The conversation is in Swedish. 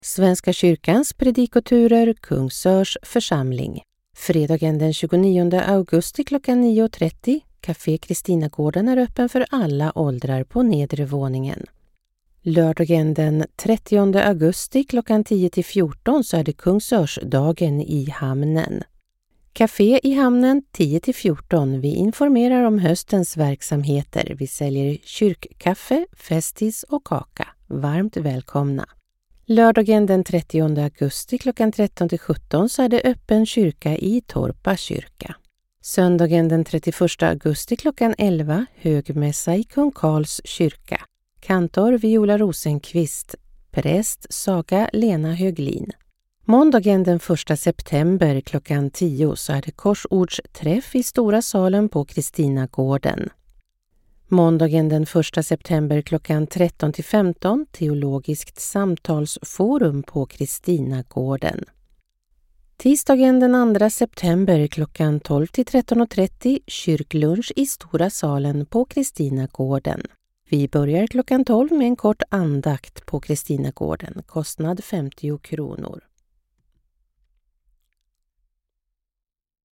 Svenska kyrkans predikoturer, Kungsörs församling. Fredagen den 29 augusti klockan 9.30. Café Kristinagården är öppen för alla åldrar på nedre våningen. Lördagen den 30 augusti klockan 10-14 så är det Kungsörsdagen i hamnen. Café i hamnen 10-14. Vi informerar om höstens verksamheter. Vi säljer kyrkkaffe, festis och kaka. Varmt välkomna. Lördagen den 30 augusti klockan 13-17 så är det öppen kyrka i Torpa kyrka. Söndagen den 31 augusti klockan 11 högmässa i Kung Karls kyrka. Kantor Viola Rosenqvist, präst Saga Lena Höglin. Måndagen den 1 september klockan 10 så är det korsordsträff i Stora salen på Kristinagården. Måndagen den 1 september klockan 13-15 teologiskt samtalsforum på Kristinagården. Tisdagen den 2 september klockan 12-13.30 kyrklunch i Stora salen på Kristinagården. Vi börjar klockan 12 med en kort andakt på Kristinagården, kostnad 50 kronor.